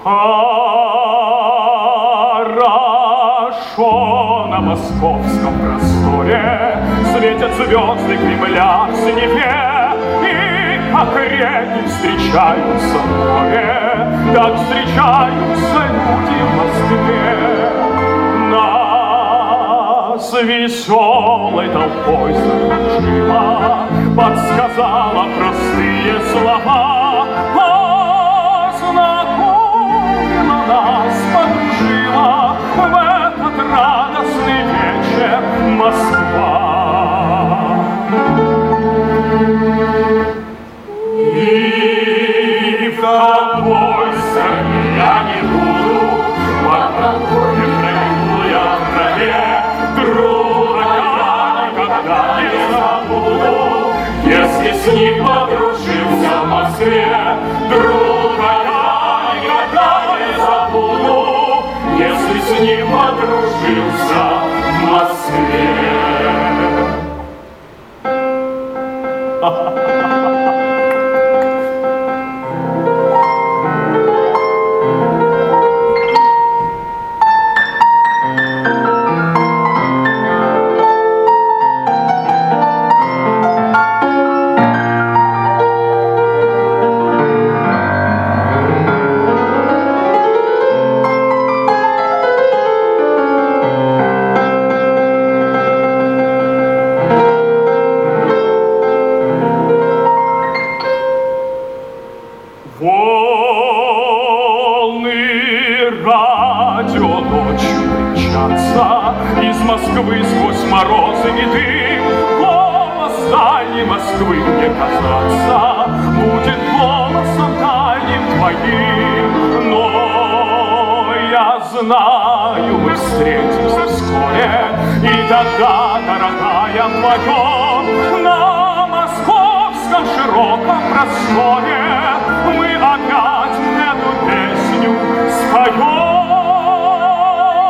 Хорошо на московском просторе светят звезды Кремля в синеве, и как реки встречаются в море, так встречаются люди в Москве. Нас веселой толпой закружила, подсказала простые слова, познакомила нас, подружила в этот радостный вечер Москва. И в какой стране я не буду, под какой пройду я в траве, друга я никогда не забуду, если с ним подружился в Москве. Друга я никогда не забуду, если с ним подружился в Москве. Волны радио ночью мчатся из Москвы сквозь морозы и дым. Голос дальней Москвы, мне казаться, будет голосом дальним твоим. Но я знаю, мы встретимся вскоре, и тогда, дорогая, вдвоем на московском широком просторе